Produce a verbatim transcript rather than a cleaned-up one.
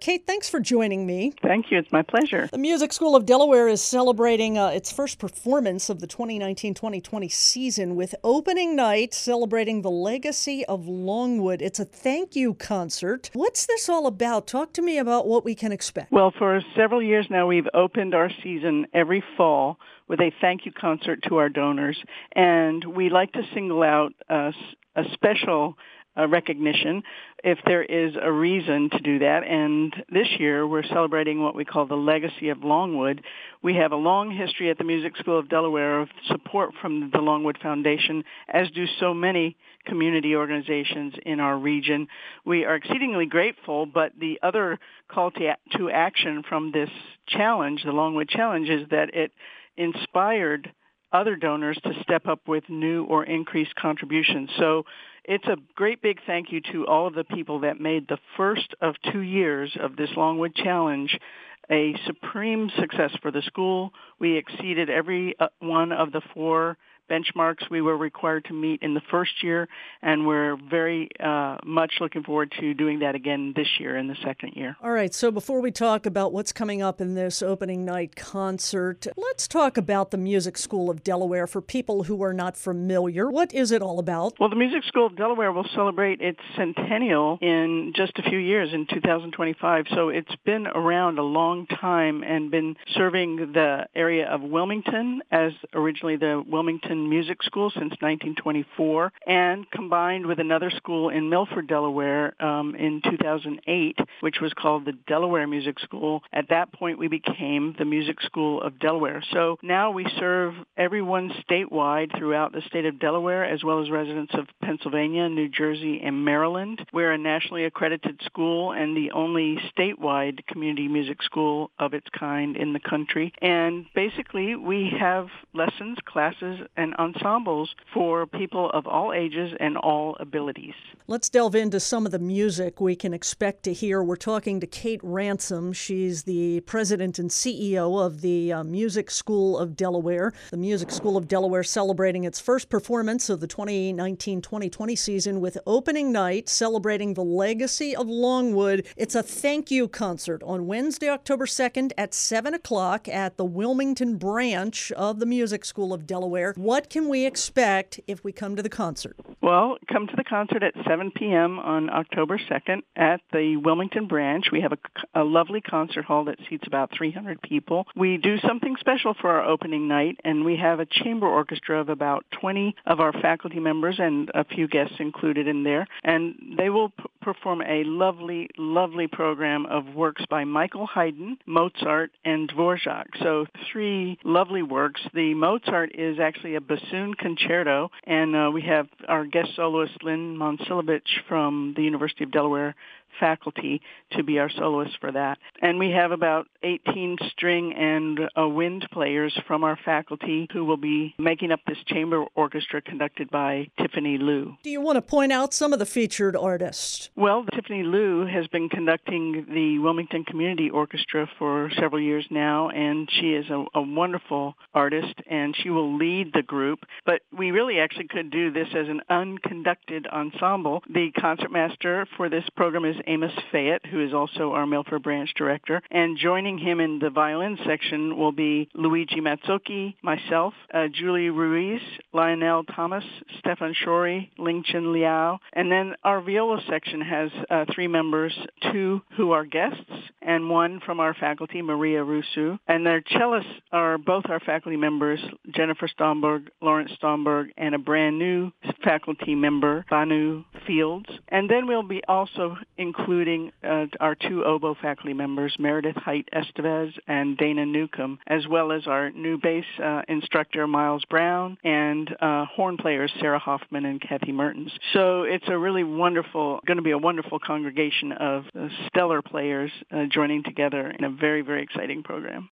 Kate, thanks for joining me. Thank you. It's my pleasure. The Music School of Delaware is celebrating uh, its first performance of the twenty nineteen twenty twenty season with opening night celebrating the legacy of Longwood. It's a thank you concert. What's this all about? Talk to me about what we can expect. Well, for several years now, we've opened our season every fall with a thank you concert to our donors, and we like to single out a, a special uh, recognition if there is a reason to do that. And this year, we're celebrating what we call the legacy of Longwood. We have a long history at the Music School of Delaware of support from the Longwood Foundation, as do so many community organizations in our region. We are exceedingly grateful, but the other call to, to action from this challenge, the Longwood Challenge, is that it inspired other donors to step up with new or increased contributions. So it's a great big thank you to all of the people that made the first of two years of this Longwood Challenge a supreme success for the school. We exceeded every one of the four benchmarks we were required to meet in the first year, and we're very uh, much looking forward to doing that again this year in the second year. All right, so before we talk about what's coming up in this opening night concert, let's talk about the Music School of Delaware for people who are not familiar. What is it all about? Well, the Music School of Delaware will celebrate its centennial in just a few years, in two thousand twenty-five, so it's been around a long time and been serving the area of Wilmington as originally the Wilmington Music School since nineteen twenty-four, and combined with another school in Milford, Delaware um, in two thousand eight, which was called the Delaware Music School. At that point, we became the Music School of Delaware. So now we serve everyone statewide throughout the state of Delaware, as well as residents of Pennsylvania, New Jersey, and Maryland. We're a nationally accredited school and the only statewide community music school of its kind in the country. And basically, we have lessons, classes, and ensembles for people of all ages and all abilities. Let's delve into some of the music we can expect to hear. We're talking to Kate Ransom. She's the president and C E O of the uh, Music School of Delaware. The Music School of Delaware celebrating its first performance of the twenty nineteen twenty twenty season with opening night celebrating the legacy of Longwood. It's a thank you concert on Wednesday, October second at seven o'clock at the Wilmington branch of the Music School of Delaware. What can we expect if we come to the concert? Well, come to the concert at seven p.m. on October second at the Wilmington branch. We have a, a lovely concert hall that seats about three hundred people. We do something special for our opening night, and we have a chamber orchestra of about twenty of our faculty members and a few guests included in there. And they will p- perform a lovely, lovely program of works by Michael Haydn, Mozart, and Dvorak. So three lovely works. The Mozart is actually a bassoon concerto, and uh, we have our guest soloist Lynn Monsilovich from the University of Delaware faculty to be our soloist for that. And we have about eighteen string and uh, wind players from our faculty who will be making up this chamber orchestra conducted by Tiffany Liu. Do you want to point out some of the featured artists? Well, Tiffany Liu has been conducting the Wilmington Community Orchestra for several years now, and she is a, a wonderful artist, and she will lead the group. But we really actually could do this as an unconducted ensemble. The concertmaster for this program is Amos Fayette, who is also our Milford branch director. And joining him in the violin section will be Luigi Mazzocchi, myself, uh, Julie Ruiz, Lionel Thomas, Stefan Shori, Lingchen Liao. And then our viola section has uh, three members, two who are guests, and one from our faculty, Maria Rusu. And their cellists are both our faculty members, Jennifer Stomberg, Lawrence Stomberg, and a brand new faculty member, Banu Fields. And then we'll be also including uh, our two oboe faculty members, Meredith Height Estevez and Dana Newcomb, as well as our new bass uh, instructor, Miles Brown, and uh, horn players, Sarah Hoffman and Kathy Mertens. So it's a really wonderful, going to be a wonderful congregation of uh, stellar players uh, joining together in a very, very exciting program.